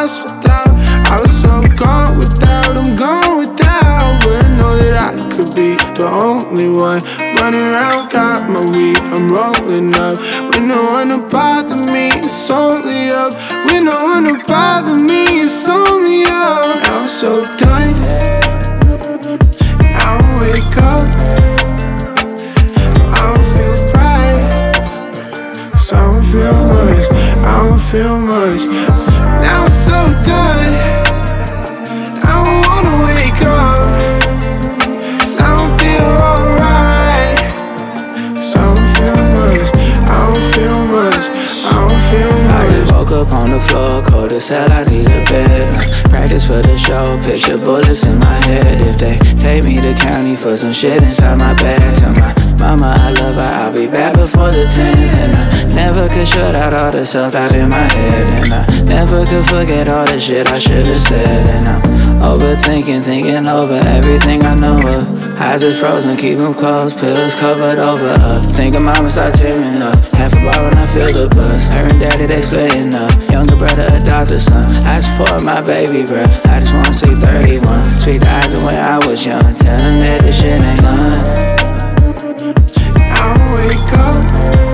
lost without. I was so gone without, I'm gone without. But I know that I could be the only one. Running around, got my weed, I'm rolling up. With no one to bother me, it's only up. With no one to bother me, it's only up. Now I'm so done, I don't wake up, I don't feel bright, so I don't feel much, I don't feel much. Now I'm so done, I don't wanna wake up, 'cause I don't feel alright. So I don't feel much, I don't feel much, I don't feel much. I just woke up on the floor, cold as hell, I need a bed. Practice for the show, picture bullets in my head. If they take me to county for some shit inside my bag, tell my mama I love her, I'll be back before the 10th. And I never could shut out all the stuff out in my head. And I never could forget all the shit I should've said. And I'm overthinking, thinking over everything I know of. Eyes are frozen, keep them closed, pillows covered over up. Thinking mama start tearing up, half a bar when I feel the buzz. Her and daddy, they splitting up, younger brother adopted son. I support my baby, bruh, I just wanna see 31. Sweet the eyes of when I was young, tell them that this shit ain't done. I don't wake up,